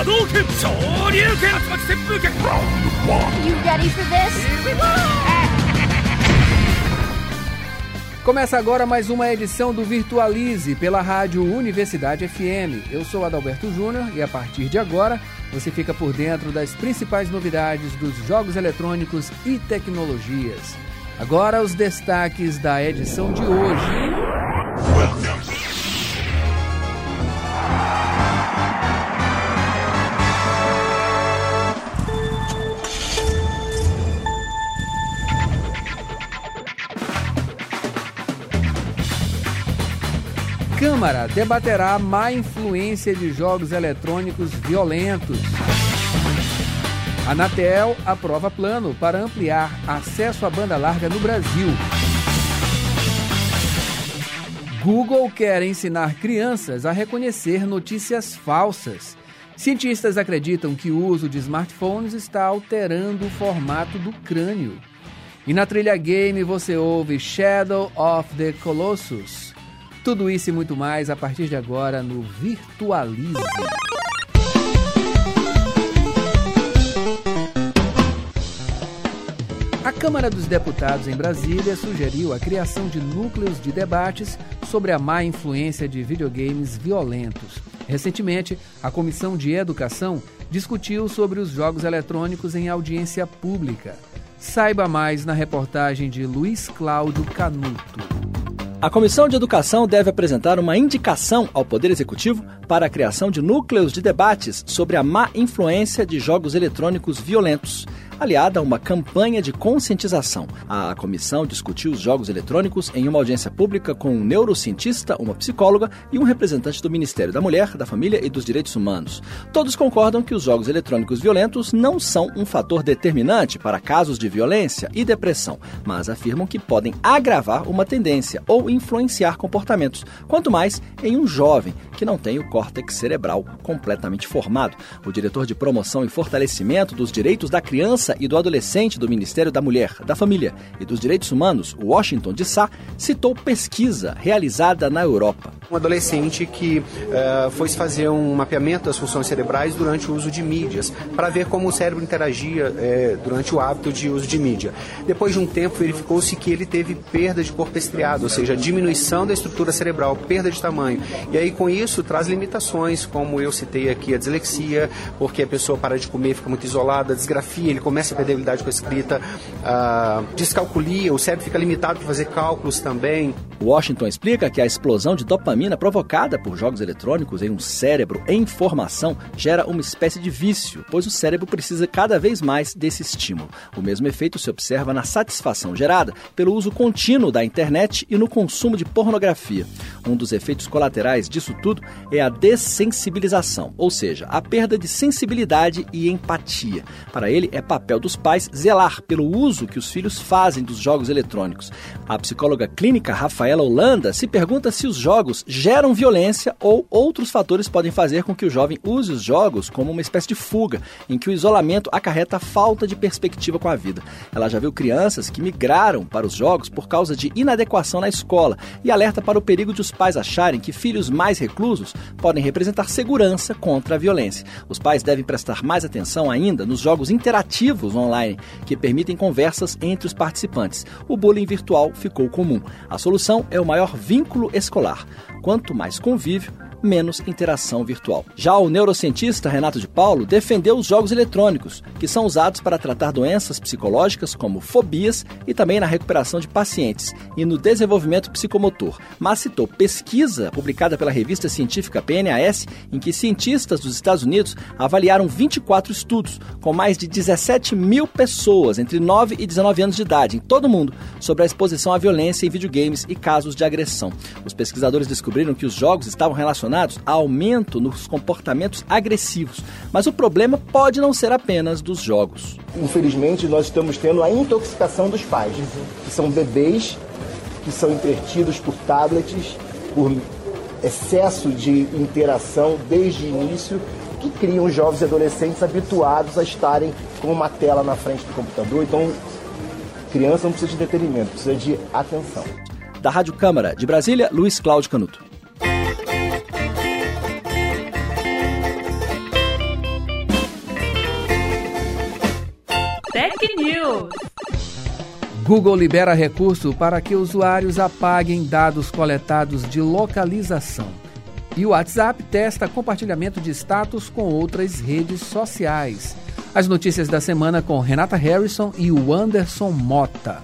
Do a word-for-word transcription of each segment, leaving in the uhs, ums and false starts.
Hadouken! Shoryuken! Tatsumaki Senpuken! Round one! You ready for this? Here we go! Começa agora mais uma edição do Virtualize pela Rádio Universidade F M. Eu sou Adalberto Júnior e a partir de agora você fica por dentro das principais novidades dos jogos eletrônicos e tecnologias. Agora os destaques da edição de hoje. Câmara debaterá má influência de jogos eletrônicos violentos. A Anatel aprova plano para ampliar acesso à banda larga no Brasil. Google quer ensinar crianças a reconhecer notícias falsas. Cientistas acreditam que o uso de smartphones está alterando o formato do crânio. E na trilha game você ouve Shadow of the Colossus. Tudo isso e muito mais a partir de agora no Virtualize. A Câmara dos Deputados em Brasília sugeriu a criação de núcleos de debates sobre a má influência de videogames violentos. Recentemente, a Comissão de Educação discutiu sobre os jogos eletrônicos em audiência pública. Saiba mais na reportagem de Luiz Cláudio Canuto. A Comissão de Educação deve apresentar uma indicação ao Poder Executivo para a criação de núcleos de debates sobre a má influência de jogos eletrônicos violentos, aliada a uma campanha de conscientização. A comissão discutiu os jogos eletrônicos em uma audiência pública com um neurocientista, uma psicóloga e um representante do Ministério da Mulher, da Família e dos Direitos Humanos. Todos concordam que os jogos eletrônicos violentos não são um fator determinante para casos de violência e depressão, mas afirmam que podem agravar uma tendência ou influenciar comportamentos, quanto mais em um jovem que não tem o córtex cerebral completamente formado. O diretor de promoção e fortalecimento dos direitos da criança e do adolescente do Ministério da Mulher, da Família e dos Direitos Humanos, Washington de Sá, citou pesquisa realizada na Europa. Um adolescente que uh, foi fazer um mapeamento das funções cerebrais durante o uso de mídias, para ver como o cérebro interagia uh, durante o hábito de uso de mídia. Depois de um tempo, verificou-se que ele teve perda de corpo estriado, ou seja, diminuição da estrutura cerebral, perda de tamanho. E aí, com isso, traz limitações, como eu citei aqui, a dislexia, porque a pessoa para de comer, fica muito isolada, a disgrafia, ele começa a perder a habilidade com a escrita, uh, descalculia, o cérebro fica limitado para fazer cálculos também. Washington explica que a explosão de dopamina provocada por jogos eletrônicos em um cérebro em formação gera uma espécie de vício, pois o cérebro precisa cada vez mais desse estímulo. O mesmo efeito se observa na satisfação gerada pelo uso contínuo da internet e no consumo de pornografia. Um dos efeitos colaterais disso tudo é a dessensibilização, ou seja, a perda de sensibilidade e empatia. Para ele, é papel dos pais zelar pelo uso que os filhos fazem dos jogos eletrônicos. A psicóloga clínica Rafaela Holanda se pergunta se os jogos geram violência ou outros fatores podem fazer com que o jovem use os jogos como uma espécie de fuga, em que o isolamento acarreta falta de perspectiva com a vida. Ela já viu crianças que migraram para os jogos por causa de inadequação na escola e alerta para o perigo de os pais acharem que filhos mais reclusos podem representar segurança contra a violência. Os pais devem prestar mais atenção ainda nos jogos interativos online, que permitem conversas entre os participantes. O bullying virtual ficou comum. A solução é o maior vínculo escolar. Quanto mais convívio, menos interação virtual. Já o neurocientista Renato de Paulo defendeu os jogos eletrônicos, que são usados para tratar doenças psicológicas como fobias e também na recuperação de pacientes e no desenvolvimento psicomotor, mas citou pesquisa publicada pela revista científica P N A S, em que cientistas dos Estados Unidos avaliaram vinte e quatro estudos com mais de dezessete mil pessoas entre nove e dezenove anos de idade em todo o mundo sobre a exposição à violência em videogames e casos de agressão. Os pesquisadores descobriram que os jogos estavam relacionados a aumento nos comportamentos agressivos, mas o problema pode não ser apenas dos jogos. Infelizmente, nós estamos tendo a intoxicação dos pais, que são bebês que são entretidos por tablets, por excesso de interação desde o início, que criam jovens e adolescentes habituados a estarem com uma tela na frente do computador. Então, criança não precisa de entretenimento, precisa de atenção. Da Rádio Câmara de Brasília, Luiz Cláudio Canuto. News. Google libera recurso para que usuários apaguem dados coletados de localização. E o WhatsApp testa compartilhamento de status com outras redes sociais. As notícias da semana com Renata Harrison e o Anderson Mota.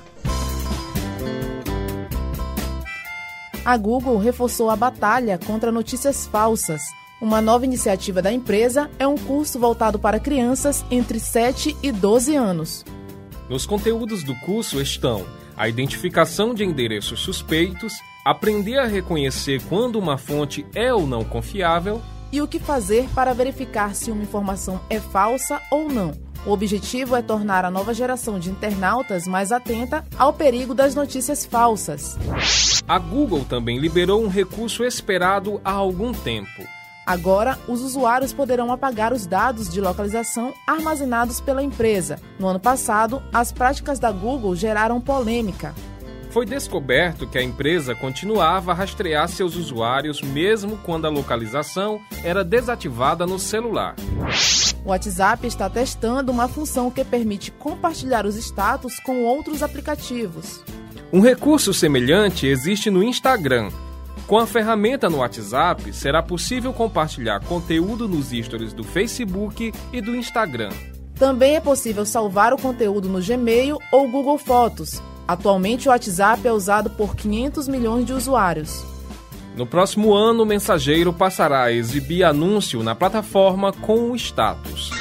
A Google reforçou a batalha contra notícias falsas. Uma nova iniciativa da empresa é um curso voltado para crianças entre sete e doze anos. Nos conteúdos do curso estão a identificação de endereços suspeitos, aprender a reconhecer quando uma fonte é ou não confiável e o que fazer para verificar se uma informação é falsa ou não. O objetivo é tornar a nova geração de internautas mais atenta ao perigo das notícias falsas. A Google também liberou um recurso esperado há algum tempo. Agora, os usuários poderão apagar os dados de localização armazenados pela empresa. No ano passado, as práticas da Google geraram polêmica. Foi descoberto que a empresa continuava a rastrear seus usuários mesmo quando a localização era desativada no celular. O WhatsApp está testando uma função que permite compartilhar os status com outros aplicativos. Um recurso semelhante existe no Instagram. Com a ferramenta no WhatsApp, será possível compartilhar conteúdo nos stories do Facebook e do Instagram. Também é possível salvar o conteúdo no Gmail ou Google Fotos. Atualmente, o WhatsApp é usado por quinhentos milhões de usuários. No próximo ano, o mensageiro passará a exibir anúncio na plataforma com o status.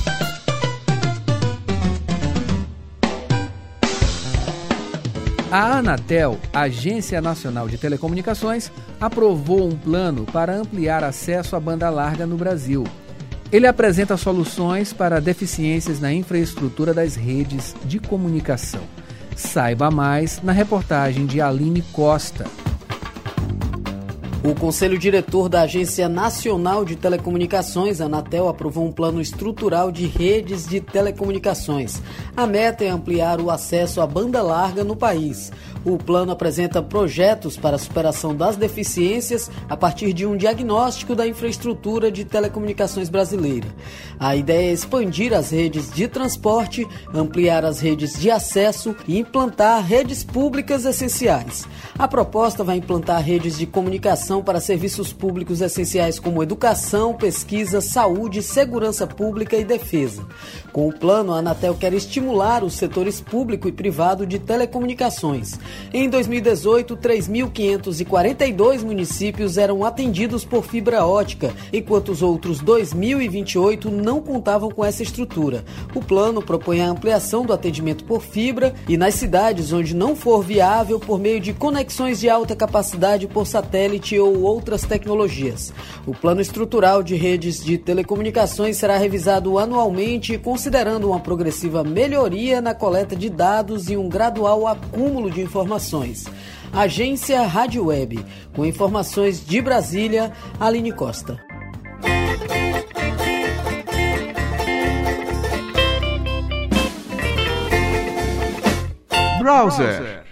A Anatel, Agência Nacional de Telecomunicações, aprovou um plano para ampliar acesso à banda larga no Brasil. Ele apresenta soluções para deficiências na infraestrutura das redes de comunicação. Saiba mais na reportagem de Aline Costa. O Conselho Diretor da Agência Nacional de Telecomunicações, Anatel, aprovou um plano estrutural de redes de telecomunicações. A meta é ampliar o acesso à banda larga no país. O plano apresenta projetos para a superação das deficiências a partir de um diagnóstico da infraestrutura de telecomunicações brasileira. A ideia é expandir as redes de transporte, ampliar as redes de acesso e implantar redes públicas essenciais. A proposta vai implantar redes de comunicação para serviços públicos essenciais como educação, pesquisa, saúde, segurança pública e defesa. Com o plano, a Anatel quer estimular os setores público e privado de telecomunicações. Em dois mil e dezoito, três mil quinhentos e quarenta e dois municípios eram atendidos por fibra ótica, enquanto os outros dois mil e vinte e oito não contavam com essa estrutura. O plano propõe a ampliação do atendimento por fibra e nas cidades onde não for viável por meio de conexões de alta capacidade por satélite ou outras tecnologias. O plano estrutural de redes de telecomunicações será revisado anualmente, considerando uma progressiva melhoria na coleta de dados e um gradual acúmulo de informações. Agência Rádio Web. Com informações de Brasília, Aline Costa. Browser.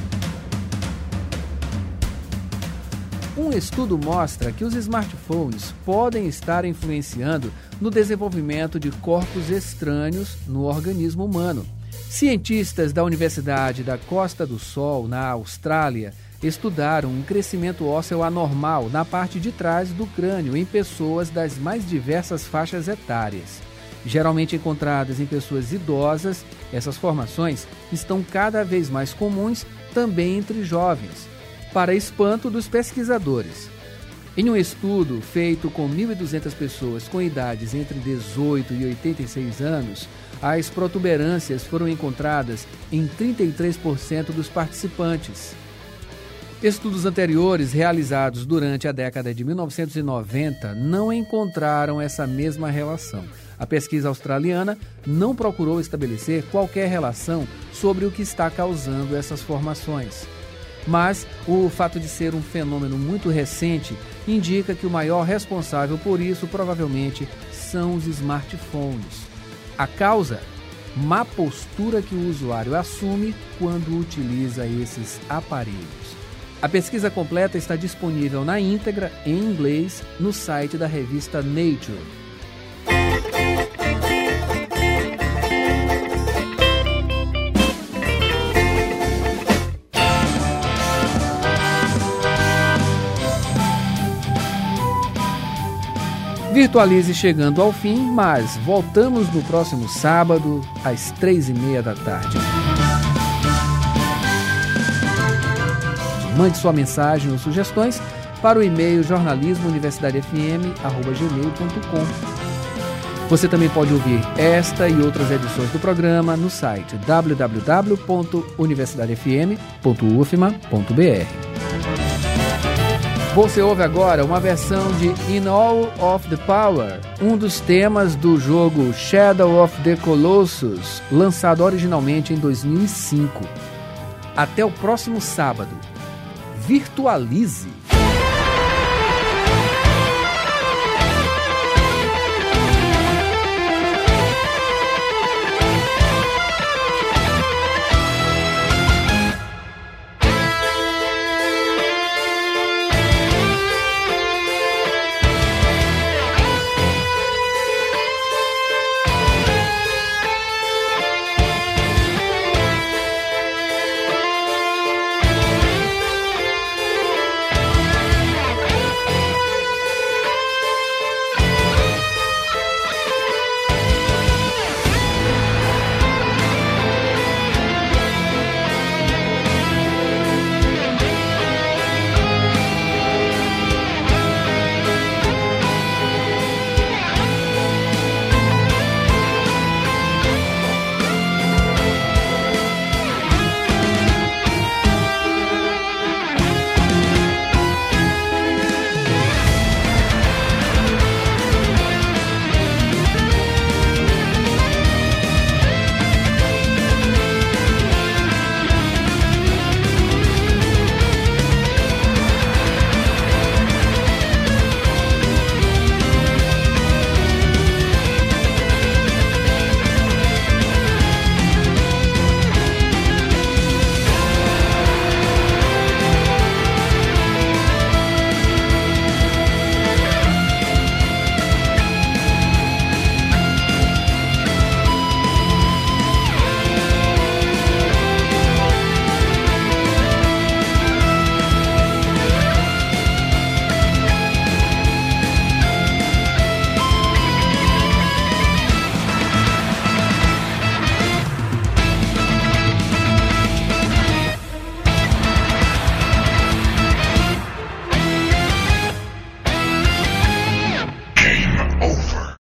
Um estudo mostra que os smartphones podem estar influenciando no desenvolvimento de corpos estranhos no organismo humano. Cientistas da Universidade da Costa do Sol, na Austrália, estudaram um crescimento ósseo anormal na parte de trás do crânio em pessoas das mais diversas faixas etárias. Geralmente encontradas em pessoas idosas, essas formações estão cada vez mais comuns também entre jovens, para espanto dos pesquisadores. Em um estudo feito com mil e duzentas pessoas com idades entre dezoito e oitenta e seis anos, as protuberâncias foram encontradas em trinta e três por cento dos participantes. Estudos anteriores realizados durante a década de mil novecentos e noventa não encontraram essa mesma relação. A pesquisa australiana não procurou estabelecer qualquer relação sobre o que está causando essas formações. Mas o fato de ser um fenômeno muito recente indica que o maior responsável por isso provavelmente são os smartphones. A causa? Má postura que o usuário assume quando utiliza esses aparelhos. A pesquisa completa está disponível na íntegra, em inglês, no site da revista Nature. Virtualize chegando ao fim, mas voltamos no próximo sábado, às três e meia da tarde. Mande sua mensagem ou sugestões para o e-mail jornalismo universidade f m arroba gmail ponto com. Você também pode ouvir esta e outras edições do programa no site w w w ponto universidade f m ponto u f m a ponto b r. Você ouve agora uma versão de In All of the Power, um dos temas do jogo Shadow of the Colossus, lançado originalmente em dois mil e cinco. Até o próximo sábado. Virtualize!